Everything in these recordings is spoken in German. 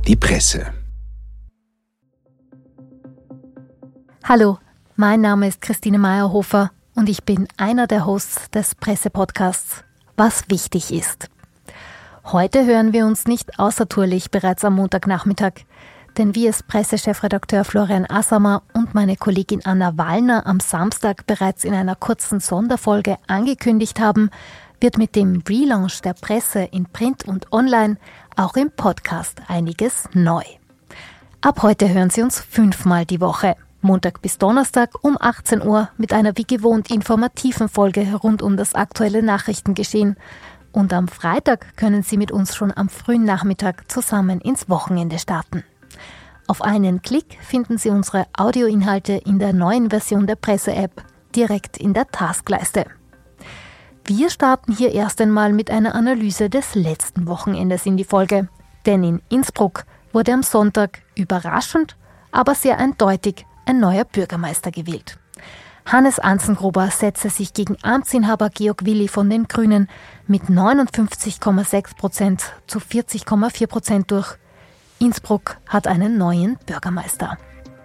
Die Presse. Hallo, mein Name ist Christine Meyerhofer und ich bin einer der Hosts des Presse-Podcasts Was wichtig ist. Heute hören wir uns nicht außertourlich bereits am Montagnachmittag, denn wie es Pressechefredakteur Florian Assamer und meine Kollegin Anna Wallner am Samstag bereits in einer kurzen Sonderfolge angekündigt haben, wird mit dem Relaunch der Presse in Print und Online auch im Podcast einiges neu. Ab heute hören Sie uns 5-mal die Woche. Montag bis Donnerstag um 18 Uhr mit einer wie gewohnt informativen Folge rund um das aktuelle Nachrichtengeschehen. Und am Freitag können Sie mit uns schon am frühen Nachmittag zusammen ins Wochenende starten. Auf einen Klick finden Sie unsere Audioinhalte in der neuen Version der Presse-App direkt in der Taskleiste. Wir starten hier erst einmal mit einer Analyse des letzten Wochenendes in die Folge. Denn in Innsbruck wurde am Sonntag überraschend, aber sehr eindeutig ein neuer Bürgermeister gewählt. Hannes Anzengruber setzte sich gegen Amtsinhaber Georg Willi von den Grünen mit 59,6% zu 40,4% durch. Innsbruck hat einen neuen Bürgermeister.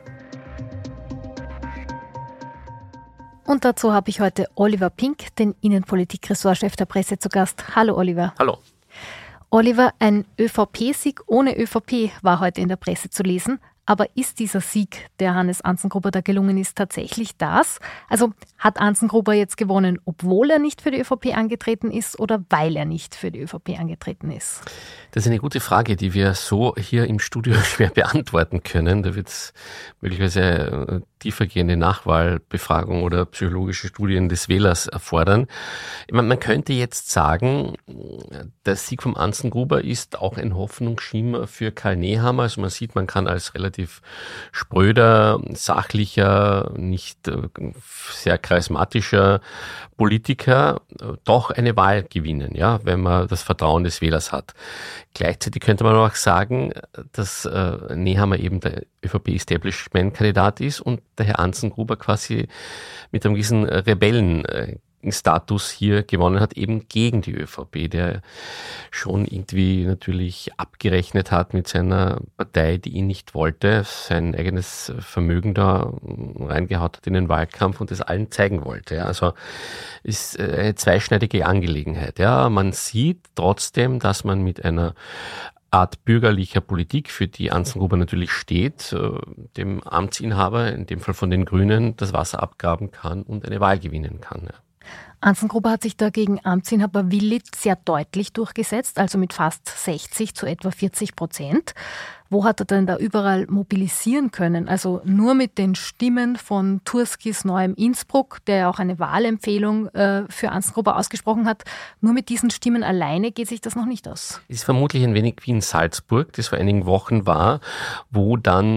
Und dazu habe ich heute Oliver Pink, den Innenpolitik-Ressortchef der Presse, zu Gast. Hallo Oliver. Hallo. Oliver, ein ÖVP-Sieg ohne ÖVP war heute in der Presse zu lesen. Aber ist dieser Sieg, der Hannes Anzengruber da gelungen ist, tatsächlich das? Also hat Anzengruber jetzt gewonnen, obwohl er nicht für die ÖVP angetreten ist oder weil er nicht für die ÖVP angetreten ist? Das ist eine gute Frage, die wir so hier im Studio schwer beantworten können. Da wird es möglicherweise tiefergehende Nachwahlbefragung oder psychologische Studien des Wählers erfordern. Ich meine, man könnte jetzt sagen, der Sieg vom Anzengruber ist auch ein Hoffnungsschimmer für Karl Nehammer. Also man sieht, man kann als relativ spröder, sachlicher, nicht sehr charismatischer Politiker doch eine Wahl gewinnen, ja, wenn man das Vertrauen des Wählers hat. Gleichzeitig könnte man auch sagen, dass Nehammer eben der ÖVP-Establishment-Kandidat ist und der Herr Anzengruber quasi mit einem gewissen Rebellenstatus hier gewonnen hat, eben gegen die ÖVP, der schon irgendwie natürlich abgerechnet hat mit seiner Partei, die ihn nicht wollte, sein eigenes Vermögen da reingehaut hat in den Wahlkampf und das allen zeigen wollte. Ja. Also ist eine zweischneidige Angelegenheit. Ja. Man sieht trotzdem, dass man mit einer Art bürgerlicher Politik, für die Anzengruber natürlich steht, dem Amtsinhaber, in dem Fall von den Grünen, das Wasser abgraben kann und eine Wahl gewinnen kann. Ja. Anzengruber hat sich da gegen Amtsinhaber Willi sehr deutlich durchgesetzt, also mit fast 60 zu etwa 40%. Wo hat er denn da überall mobilisieren können? Also nur mit den Stimmen von Turskis neuem Innsbruck, der ja auch eine Wahlempfehlung für Anzengruber ausgesprochen hat. Nur mit diesen Stimmen alleine geht sich das noch nicht aus. Es ist vermutlich ein wenig wie in Salzburg, das vor einigen Wochen war, wo dann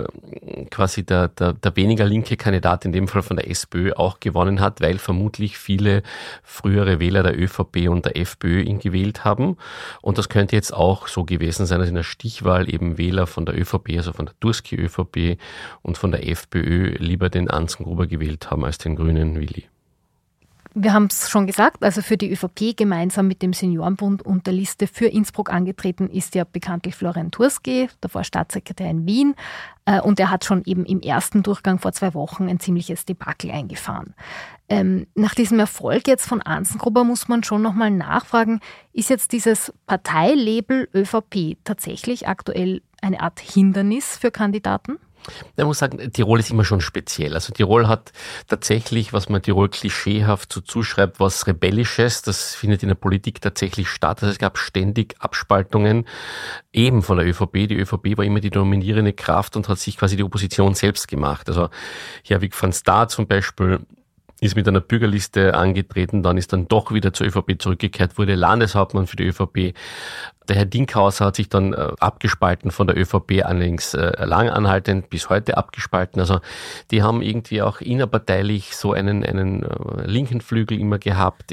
quasi der weniger linke Kandidat, in dem Fall von der SPÖ, auch gewonnen hat, weil vermutlich viele frühere Wähler der ÖVP und der FPÖ ihn gewählt haben. Und das könnte jetzt auch so gewesen sein, dass in der Stichwahl eben Wähler von der ÖVP, also von der Turski ÖVP und von der FPÖ lieber den Anzengruber gewählt haben als den grünen Willi. Wir haben es schon gesagt, also für die ÖVP gemeinsam mit dem Seniorenbund und der Liste für Innsbruck angetreten ist ja bekanntlich Florian Turski, davor Staatssekretär in Wien. Und er hat schon eben im ersten Durchgang vor 2 Wochen ein ziemliches Debakel eingefahren. Nach diesem Erfolg jetzt von Anzengruber muss man schon nochmal nachfragen, ist jetzt dieses Parteilabel ÖVP tatsächlich aktuell eine Art Hindernis für Kandidaten? Ich muss sagen, Tirol ist immer schon speziell. Also Tirol hat tatsächlich, was man Tirol klischeehaft so zuschreibt, was Rebellisches. Das findet in der Politik tatsächlich statt. Also es gab ständig Abspaltungen eben von der ÖVP. Die ÖVP war immer die dominierende Kraft und hat sich quasi die Opposition selbst gemacht. Also Herwig van Staat zum Beispiel ist mit einer Bürgerliste angetreten, dann ist dann doch wieder zur ÖVP zurückgekehrt, wurde Landeshauptmann für die ÖVP. Der Herr Dinkhauser hat sich dann abgespalten von der ÖVP, allerdings lang anhaltend, bis heute abgespalten. Also die haben irgendwie auch innerparteilich so einen linken Flügel immer gehabt,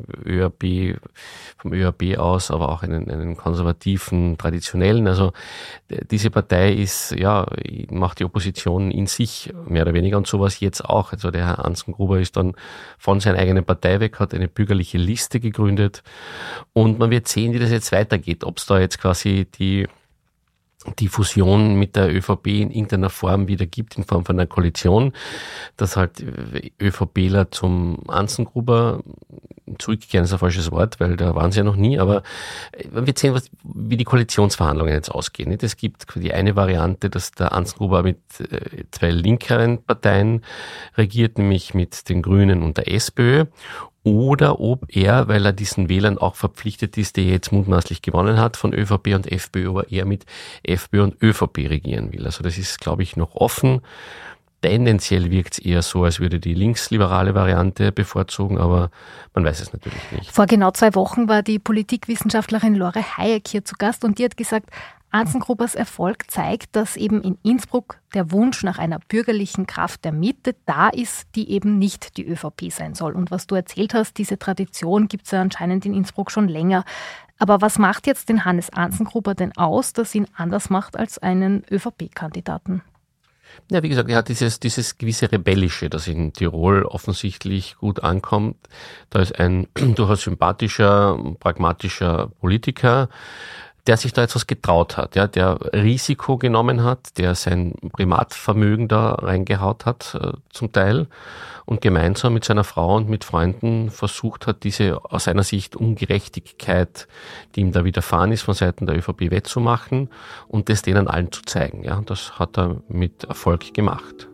ÖAB, vom ÖAB aus, aber auch einen konservativen, traditionellen. Also diese Partei ist, ja, macht die Opposition in sich mehr oder weniger und sowas jetzt auch. Also der Herr Anzengruber ist dann von seiner eigenen Partei weg, hat eine bürgerliche Liste gegründet und man wird sehen, wie das jetzt weitergeht. Ob es da jetzt quasi die die Fusion mit der ÖVP in irgendeiner Form wieder gibt, in Form von einer Koalition, dass halt ÖVPler zum Anzengruber zurückkehren, ist ein falsches Wort, weil da waren sie ja noch nie, aber wir sehen, wie die Koalitionsverhandlungen jetzt ausgehen. Es gibt die eine Variante, dass der Anzengruber mit zwei linkeren Parteien regiert, nämlich mit den Grünen und der SPÖ. Oder ob er, weil er diesen Wählern auch verpflichtet ist, der jetzt mutmaßlich gewonnen hat von ÖVP und FPÖ, aber er mit FPÖ und ÖVP regieren will. Also das ist, glaube ich, noch offen. Tendenziell wirkt es eher so, als würde die linksliberale Variante bevorzugen, aber man weiß es natürlich nicht. Vor genau 2 Wochen war die Politikwissenschaftlerin Lore Hayek hier zu Gast und die hat gesagt, Anzengrubers Erfolg zeigt, dass eben in Innsbruck der Wunsch nach einer bürgerlichen Kraft der Mitte da ist, die eben nicht die ÖVP sein soll. Und was du erzählt hast, diese Tradition gibt es ja anscheinend in Innsbruck schon länger. Aber was macht jetzt den Hannes Anzengruber denn aus, das ihn anders macht als einen ÖVP-Kandidaten? Ja, wie gesagt, er hat dieses gewisse Rebellische, das in Tirol offensichtlich gut ankommt. Da ist ein durchaus sympathischer, pragmatischer Politiker, der sich da jetzt was getraut hat, ja, der Risiko genommen hat, der sein Privatvermögen da reingehaut hat, zum Teil, und gemeinsam mit seiner Frau und mit Freunden versucht hat, diese aus seiner Sicht Ungerechtigkeit, die ihm da widerfahren ist, von Seiten der ÖVP wettzumachen und das denen allen zu zeigen. Ja, das hat er mit Erfolg gemacht.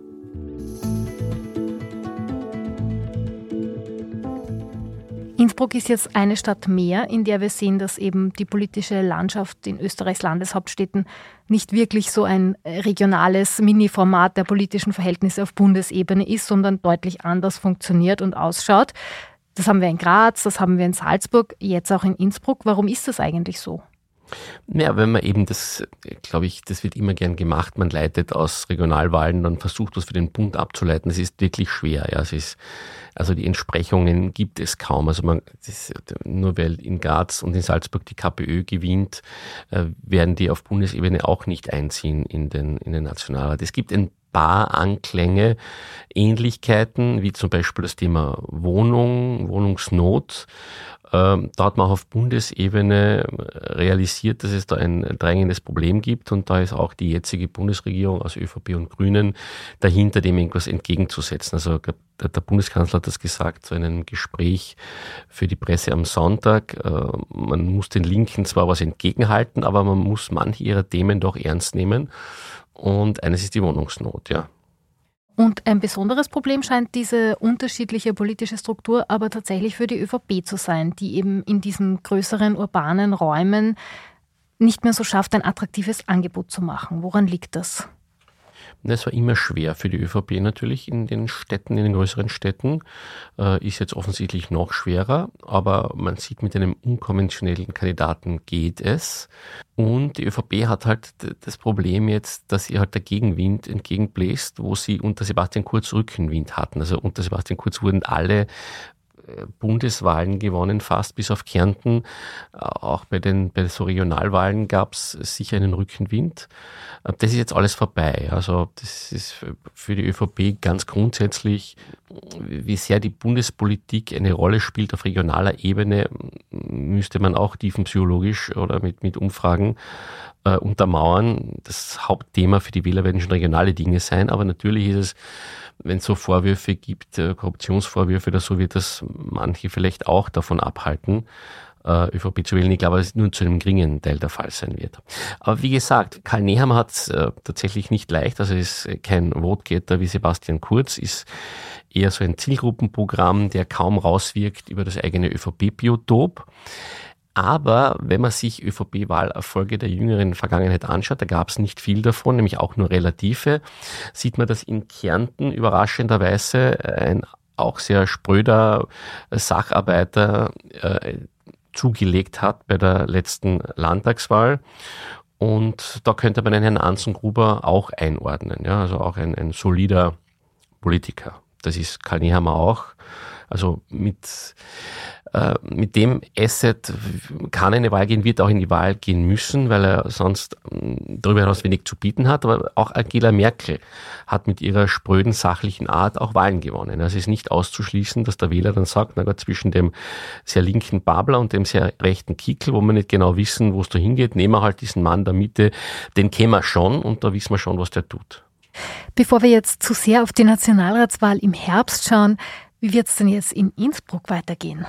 Innsbruck ist jetzt eine Stadt mehr, in der wir sehen, dass eben die politische Landschaft in Österreichs Landeshauptstädten nicht wirklich so ein regionales Mini-Format der politischen Verhältnisse auf Bundesebene ist, sondern deutlich anders funktioniert und ausschaut. Das haben wir in Graz, das haben wir in Salzburg, jetzt auch in Innsbruck. Warum ist das eigentlich so? Ja, wenn man eben das, glaube ich, das wird immer gern gemacht, man leitet aus Regionalwahlen, dann versucht was für den Bund abzuleiten. Das ist wirklich schwer. Ja, also die Entsprechungen gibt es kaum. Also nur weil in Graz und in Salzburg die KPÖ gewinnt, werden die auf Bundesebene auch nicht einziehen in den Nationalrat. Es gibt ein paar Anklänge, Ähnlichkeiten, wie zum Beispiel das Thema Wohnungsnot. Da hat man auch auf Bundesebene realisiert, dass es da ein drängendes Problem gibt und da ist auch die jetzige Bundesregierung aus ÖVP und Grünen dahinter, dem irgendwas entgegenzusetzen. Also der Bundeskanzler hat das gesagt, so in einem Gespräch für die Presse am Sonntag. Man muss den Linken zwar was entgegenhalten, aber man muss manche ihrer Themen doch ernst nehmen. Und eines ist die Wohnungsnot, ja. Und ein besonderes Problem scheint diese unterschiedliche politische Struktur aber tatsächlich für die ÖVP zu sein, die eben in diesen größeren urbanen Räumen nicht mehr so schafft, ein attraktives Angebot zu machen. Woran liegt das? Es war immer schwer für die ÖVP natürlich in den Städten, in den größeren Städten. Ist jetzt offensichtlich noch schwerer, aber man sieht, mit einem unkonventionellen Kandidaten geht es. Und die ÖVP hat halt das Problem jetzt, dass ihr halt der Gegenwind entgegenbläst, wo sie unter Sebastian Kurz Rückenwind hatten. Also unter Sebastian Kurz wurden alle Bundeswahlen gewonnen, fast bis auf Kärnten. Auch bei so Regionalwahlen gab es sicher einen Rückenwind. Das ist jetzt alles vorbei. Also das ist für die ÖVP ganz grundsätzlich, wie sehr die Bundespolitik eine Rolle spielt auf regionaler Ebene, müsste man auch tiefenpsychologisch oder mit Umfragen untermauern. Das Hauptthema für die Wähler werden schon regionale Dinge sein, aber natürlich ist es, wenn es so Vorwürfe gibt, Korruptionsvorwürfe oder so, wird das manche vielleicht auch davon abhalten, ÖVP zu wählen. Ich glaube, dass es nur zu einem geringen Teil der Fall sein wird. Aber wie gesagt, Karl Nehammer hat es tatsächlich nicht leicht. Also ist kein Vote-Getter wie Sebastian Kurz, ist eher so ein Zielgruppenprogramm, der kaum rauswirkt über das eigene ÖVP-Biotop. Aber wenn man sich ÖVP-Wahlerfolge der jüngeren Vergangenheit anschaut, da gab es nicht viel davon, nämlich auch nur relative, sieht man, dass in Kärnten überraschenderweise ein auch sehr spröder Sacharbeiter zugelegt hat bei der letzten Landtagswahl. Und da könnte man einen Herrn Anzengruber auch einordnen, ja, also auch ein solider Politiker. Das ist Karl Nehammer auch. Also mit dem Asset kann eine Wahl gehen, wird auch in die Wahl gehen müssen, weil er sonst darüber hinaus wenig zu bieten hat. Aber auch Angela Merkel hat mit ihrer spröden, sachlichen Art auch Wahlen gewonnen. Also es ist nicht auszuschließen, dass der Wähler dann sagt, na Gott, zwischen dem sehr linken Babler und dem sehr rechten Kickel, wo wir nicht genau wissen, wo es da hingeht, nehmen wir halt diesen Mann der Mitte, den kennen wir schon und da wissen wir schon, was der tut. Bevor wir jetzt zu sehr auf die Nationalratswahl im Herbst schauen, wie wird es denn jetzt in Innsbruck weitergehen?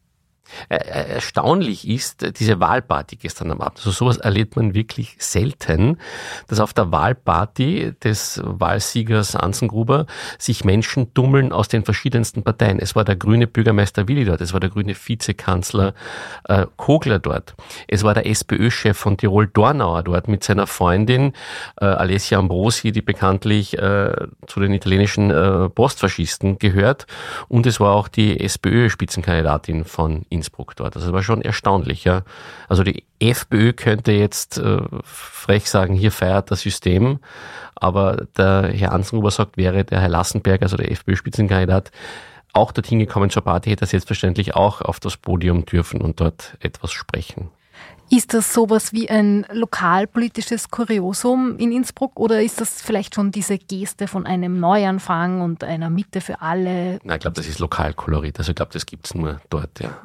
Erstaunlich ist diese Wahlparty gestern am Abend. Also sowas erlebt man wirklich selten, dass auf der Wahlparty des Wahlsiegers Anzengruber sich Menschen tummeln aus den verschiedensten Parteien. Es war der grüne Bürgermeister Willi dort, es war der grüne Vizekanzler Kogler dort, es war der SPÖ-Chef von Tirol Dornauer dort mit seiner Freundin Alessia Ambrosi, die bekanntlich zu den italienischen Postfaschisten gehört, und es war auch die SPÖ-Spitzenkandidatin von Innsbruck dort. Also das war schon erstaunlich. Ja. Also die FPÖ könnte jetzt frech sagen, hier feiert das System, aber der Herr Anzengruber sagt, wäre der Herr Lassenberg, also der FPÖ-Spitzenkandidat, auch dorthin gekommen zur Party, hätte er selbstverständlich auch auf das Podium dürfen und dort etwas sprechen. Ist das sowas wie ein lokalpolitisches Kuriosum in Innsbruck oder ist das vielleicht schon diese Geste von einem Neuanfang und einer Mitte für alle? Nein, ich glaube, das ist Lokalkolorit. Also ich glaube, das gibt es nur dort, ja.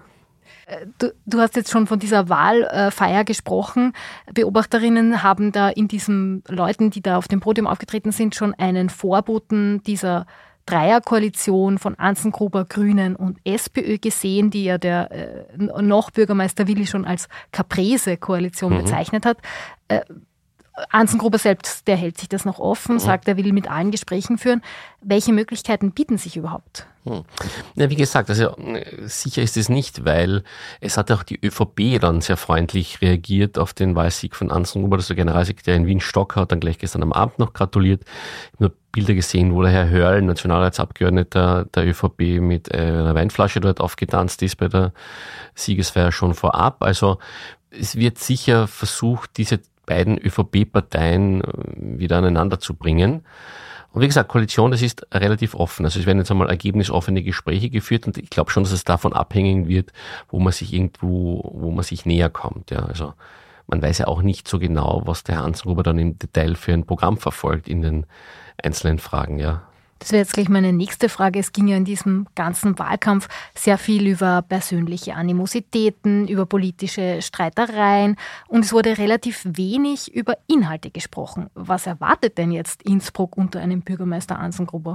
Du hast jetzt schon von dieser Wahlfeier gesprochen. Beobachterinnen haben da in diesen Leuten, die da auf dem Podium aufgetreten sind, schon einen Vorboten dieser Dreierkoalition von Anzengruber, Grünen und SPÖ gesehen, die ja der noch Bürgermeister Willi schon als Caprese-Koalition bezeichnet hat. Anzengruber selbst, der hält sich das noch offen, sagt, er will mit allen Gesprächen führen. Welche Möglichkeiten bieten sich überhaupt? Ja, wie gesagt, also sicher ist es nicht, weil es hat auch die ÖVP dann sehr freundlich reagiert auf den Wahlsieg von Anzengruber. Also der Generalsekretär in Wien, Stocker, hat dann gleich gestern am Abend noch gratuliert. Ich habe nur Bilder gesehen, wo der Herr Hörl, Nationalratsabgeordneter der ÖVP, mit einer Weinflasche dort aufgetanzt ist bei der Siegesfeier schon vorab. Also es wird sicher versucht, diese beiden ÖVP-Parteien wieder aneinander zu bringen. Und wie gesagt, Koalition, das ist relativ offen. Also es werden jetzt einmal ergebnisoffene Gespräche geführt und ich glaube schon, dass es davon abhängen wird, wo man sich näher kommt. Ja, also man weiß ja auch nicht so genau, was der Herr Anzengruber dann im Detail für ein Programm verfolgt in den einzelnen Fragen, ja. Das wäre jetzt gleich meine nächste Frage. Es ging ja in diesem ganzen Wahlkampf sehr viel über persönliche Animositäten, über politische Streitereien und es wurde relativ wenig über Inhalte gesprochen. Was erwartet denn jetzt Innsbruck unter einem Bürgermeister Anzengruber?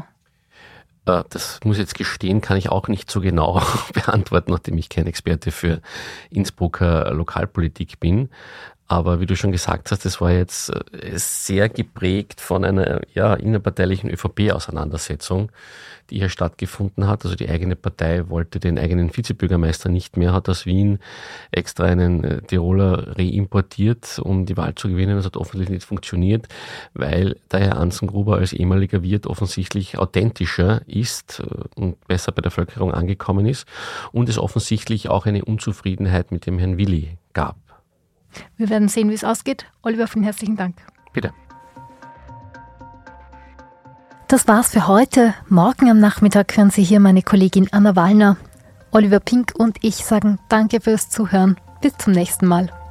Das muss ich jetzt gestehen, kann ich auch nicht so genau beantworten, nachdem ich kein Experte für Innsbrucker Lokalpolitik bin. Aber wie du schon gesagt hast, das war jetzt sehr geprägt von einer innerparteilichen ÖVP-Auseinandersetzung, die hier stattgefunden hat. Also die eigene Partei wollte den eigenen Vizebürgermeister nicht mehr, hat aus Wien extra einen Tiroler reimportiert, um die Wahl zu gewinnen. Das hat offensichtlich nicht funktioniert, weil der Herr Anzengruber als ehemaliger Wirt offensichtlich authentischer ist und besser bei der Bevölkerung angekommen ist und es offensichtlich auch eine Unzufriedenheit mit dem Herrn Willi gab. Wir werden sehen, wie es ausgeht. Oliver, vielen herzlichen Dank. Bitte. Das war's für heute. Morgen am Nachmittag hören Sie hier meine Kollegin Anna Wallner. Oliver Pink und ich sagen Danke fürs Zuhören. Bis zum nächsten Mal.